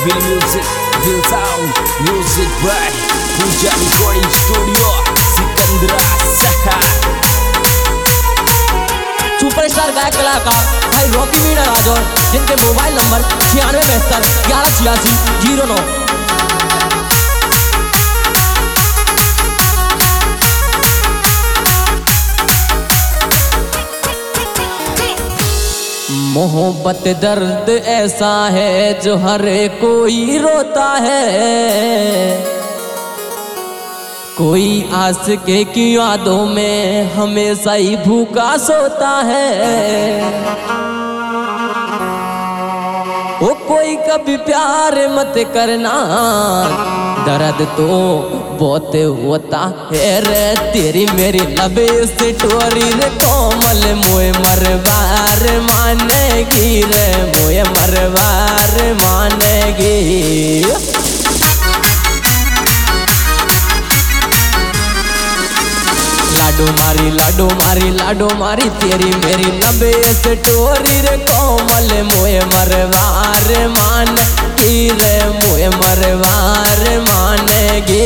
Feel music, feel sound, music by Puja Recording Studio, Sikandra शहर। Superstar गायक कलाकार भाई रॉकी मीणा राजौर, जिनके मोबाइल नंबर 9672118609। मोहब्बत दर्द ऐसा है जो हर कोई रोता है, कोई आस के की यादों में हमेशा ही भूखा सोता है। वो कोई कभी प्यार मत करना, दर्द तो बहुत होता है रे। तेरी मेरी लबे से टोरी रे कोमल, मोए मरवार मानेगी रे, मोए मरवार मानेगी। लाडो मारी लाडो मारी लाडो मारी, तेरी मेरी लबे से टोरी रे कोमल, मोए मरवार मानेगी रे, मोए मरवार मानेगी।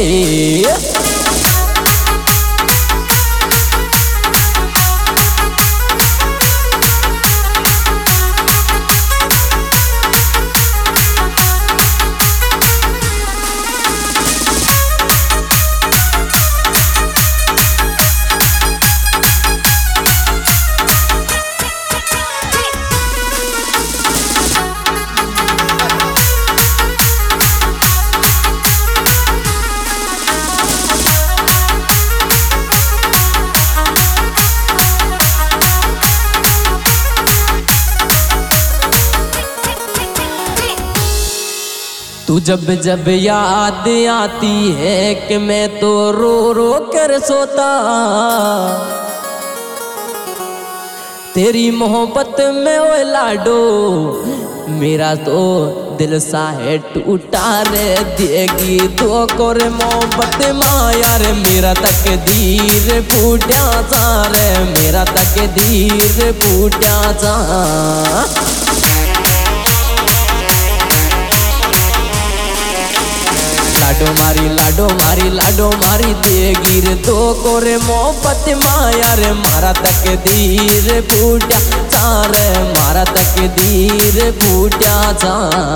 तू जब जब याद आती है कि मैं तो रो रो कर सोता, तेरी मोहब्बत में ओ लाडो मेरा तो दिल सा है टूटा रे। देगी तो कर मोहब्बत माया रे, मेरा तकदीर फूटा सा रे, मेरा तकदीर फूटा सा। लाडो मारी लाडो मारी लाडो मारी, देगी रे तो कोरे मोहब्बत माया रे, मारा तकदीर फूटा सा रे, मारा तकदीर फूटा सा।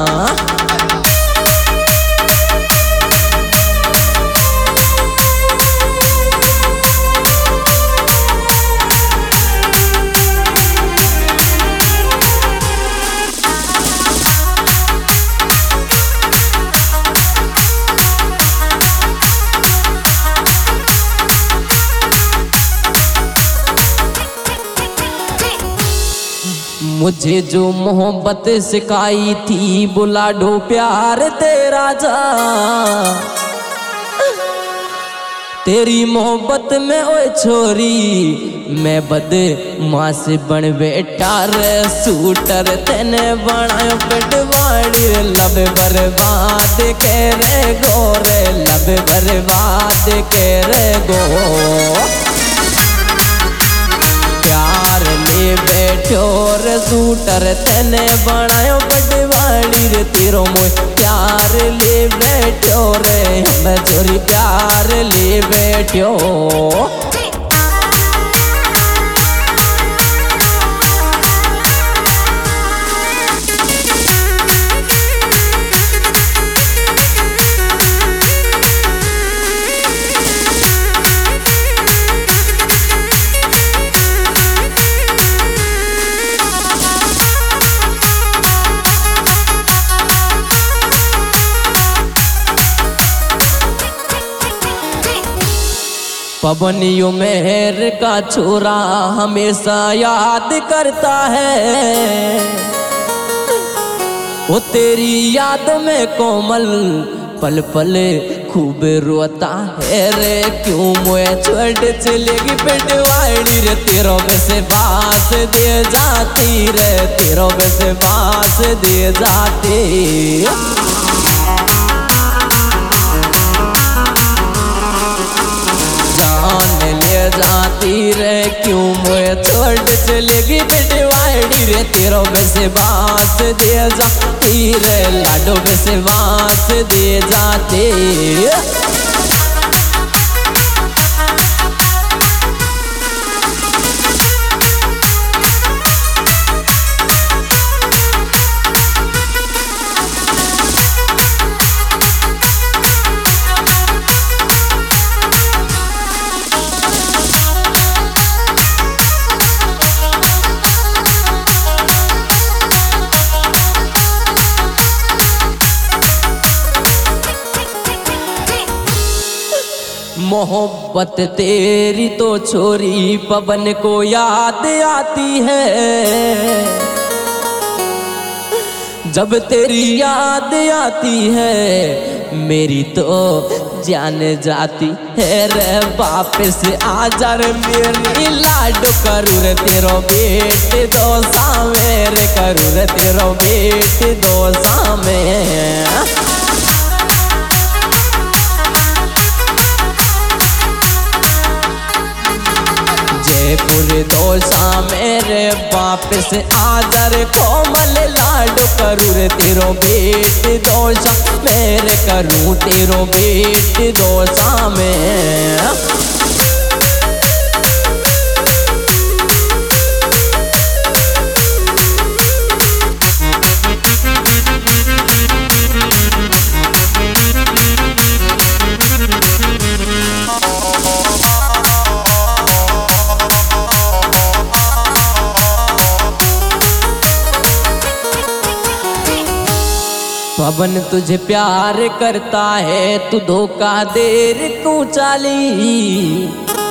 मुझे जो मोहब्बत सिखाई थी बुलाडो प्यार तेरा जा, तेरी मोहब्बत में ओए छोरी मैं बदमाश बन बैठा रे। सूटर तेने बनायो पेटवाड़ी रे, लब बर्बाद के रे गोरे, लब बर्बाद के रे गो। प्यार ले बैठो रे सूटर तेने बनायो पटवाड़ी रे, तेरो मोय प्यार ले बैठो रे, मैं चोरी प्यार ले बैठो। पवनियों मेहर का छोरा हमेशा याद करता है, वो तेरी याद में कोमल पल पल खूब रोता है रे। क्यों मुझे छोड़ चलेगी पेटवाड़ी रे, तेरों में से बास दे जाती रे, तेरों में से बास दे जाती। जान ले जाती रे क्यों मोए छोड़ चलेगी बेटवाड़ी रे तेरो वैसे बास दे जाती रे लाडो वैसे बास दे जाते। मोहब्बत तेरी तो छोरी पवन को याद आती है, जब तेरी याद आती है मेरी तो जान जाती है रे। वापस आ जा रे मेरी लाडो करू रे तेरो बेटे दोसा मेरे करू रे तेरो बेटे दोसा में। पूरे दोसा मेरे वापस आ रे कोमल लाडो करू रे तेरो बेटे दोसा मेरे करूँ तेरो बेटे दोसा में। पवन तुझे प्यार करता है तू धोखा देर क्यों चाली।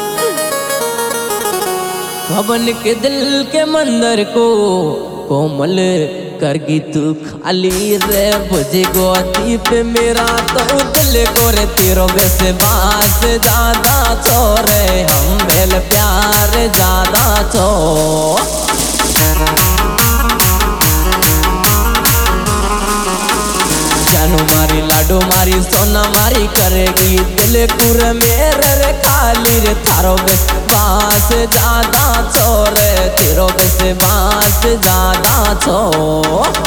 पवन के दिल के मंदिर को कोमल करगी तू खाली रे। बुझे गोदी पे मेरा तो दिल को रे तेरो वैसे बास ज्यादा छोरे हम मेल प्यार ज्यादा छो। जानू मारी लाडो मारी सोना मारी करेगी दिल कुर मेरे रे खाली रे थारो बस बास ज्यादा छोरे तेरो बस बास ज्यादा छो।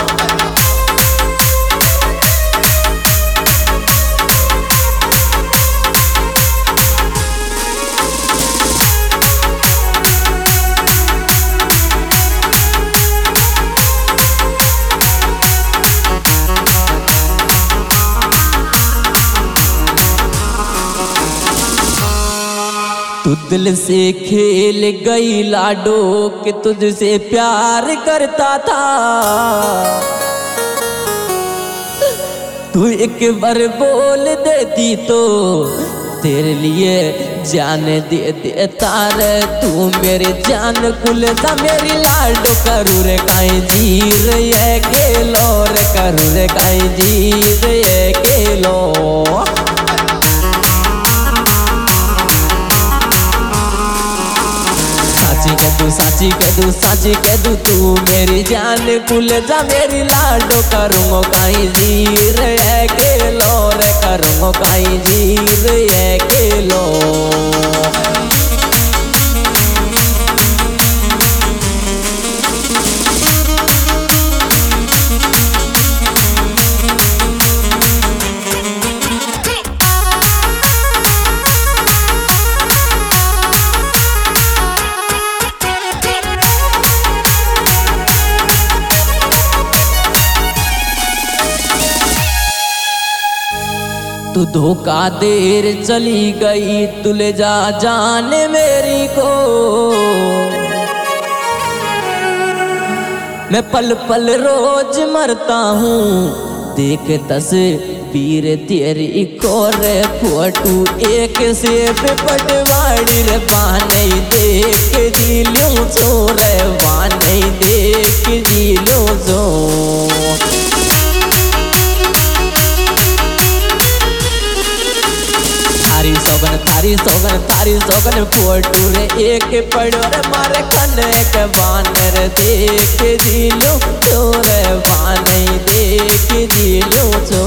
तू दिल से खेल गई लाडो कि तुझसे प्यार करता था। तू एक बार बोल देती तो तेरे लिए जान दे देता रे। तू मेरी जान कुल था मेरी लाडो करू रे काई जीर ये गेलो रे करू रे काई जीर ये गेलो। साची कह दू तू मेरी जान कुल जा मेरी लाडो करूँगो काई जीर है केलो रे करूँगो काई जीर है केलो। तू धोखा देर चली गई तू ले जा जाने मेरी को। मैं पल पल रोज मरता हूँ देख तस्वीर तेरी को रे। फोटू एक से पटवाड़ी रे बाने देख जी लूँ छो रे बाने देख जी लूँ छो। थारी सौगन फोटू रे एक पड़ो रे मारे खने के बानर देख दिलो छोरे बाने देख दिलो छो।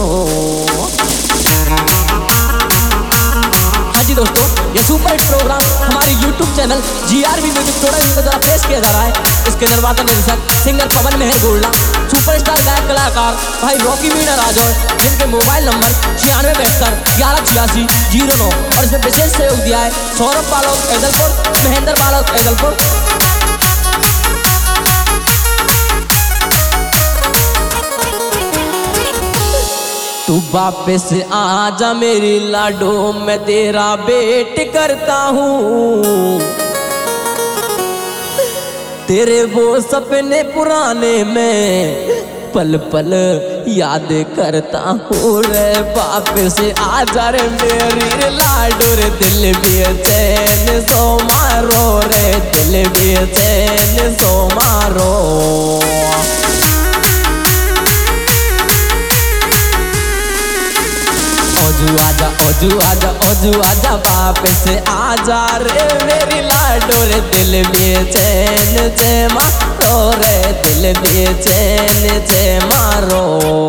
हाँ जी दोस्तों, ये सुपर हिट प्रोग्राम हमारे YouTube channel GRB music production के द्वारा पेश किया जा रहा है। इसके निर्माता निर्देशक सिंगर पवन मेहर गोल्डा, सुपरस्टार गायक कलाकार भाई रॉकी मीना राजौर, जिनके मोबाइल नंबर 9672118609 और इसमें विशेष सहयोग दिया है सौरभ बालोक ऐदलपुर, महेंद्र बालोक ऐदलपुर। तू वापस आजा मेरी लाडो, मैं तेरा वेट करता हूँ। तेरे वो सपने पुराने में पल पल याद करता हूँ रे। वापस आजा रे मेरी लाडो रे, दिल बेचैन सो मारो रे, दिल बेचैन सो मारो। ओजू आजा वापस आजा रे मेरी लाडो रे, दिल बेचैन से मारो रे, दिल बेचैन से मारो।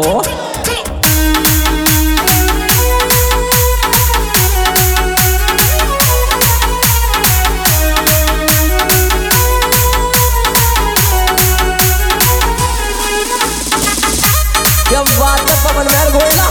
क्या बात है पवन मेहर गोल्डा।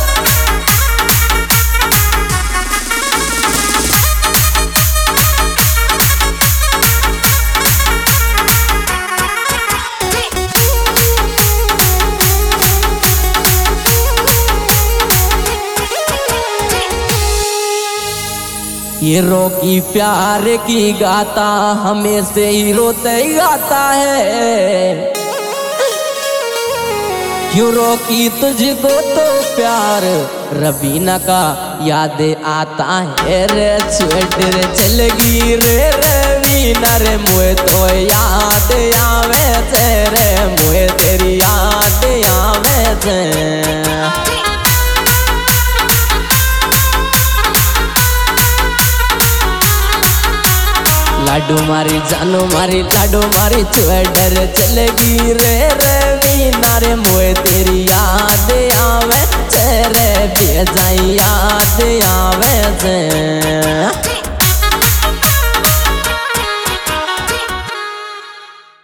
ये रॉकी प्यार की गाता हमें से ही रोते ही गाता है। क्यों रॉकी तुझको तो प्यार रबीना का याद आता है रे। स्वेटर चलगी रे रबीना रे, मुझे तो याद आवे से रे, मुझे तेरी याद आवे से। लाडू मारी जानू मारी लाडू मारी, स्वेटर चलगी रे रबीना रे, मुझे तेरी याद आवे से रे, बेजाई याद आवे से।